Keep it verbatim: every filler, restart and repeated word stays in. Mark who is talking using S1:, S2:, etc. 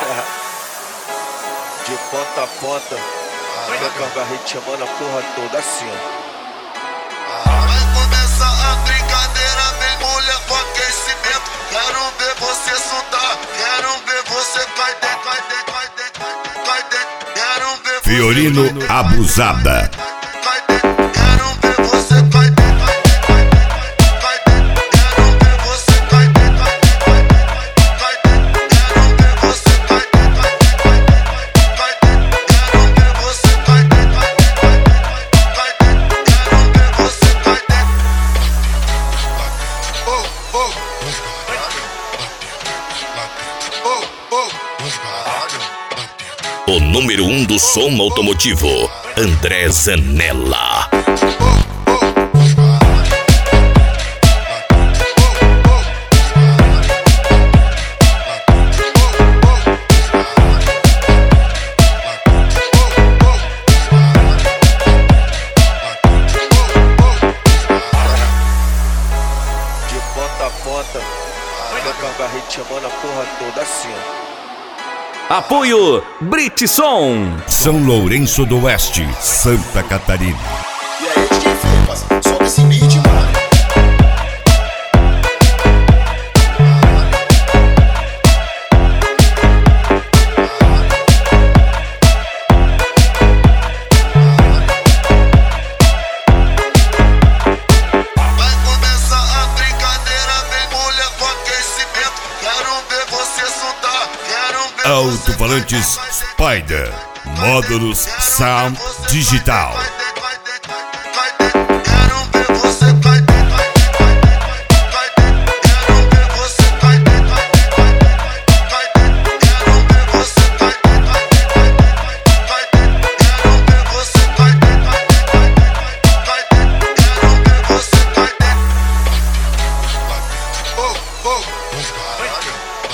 S1: De ponta a ponta, minha cangarrete chamando a porra toda assim, ó.
S2: Vai começar a brincadeira, vem mulher com aquecimento. Quero ver você soltar, quero ver você cai dentro, cai dentro, cai dentro, cai dentro. Quero ver você
S3: Fiorino Abusada.
S2: cai dentro, quero ver você cai dentro, cai dentro. Quero ver você cai dentro, cai dentro. Quero ver você cai dentro, cai dentro. Quero ver você cai dentro, cai dentro. Quero ver você cai dentro. Oh, oh, oh, oh.
S3: O número um do som automotivo, André Zanella.
S1: De ponta a ponta, minha cangarrete chamando a porra toda assim, ó.
S4: Apoio Britson.
S3: São Lourenço do Oeste, Santa Catarina.
S5: E aí, D J Flepas, sobe esse beat, mano.
S2: Vai começar a brincadeira, vem mulher com aquecimento. Quero ver você soltar, quero ver você
S3: Alto-falantes Spider, módulos Sound Digital.
S2: cai dentro, quero ver você cai dentro, cai dentro. Quero ver você cai dentro, cai dentro. Quero ver você cai dentro, cai dentro. Quero ver você cai dentro, cai dentro. Quero ver você cai dentro. Oh, oh.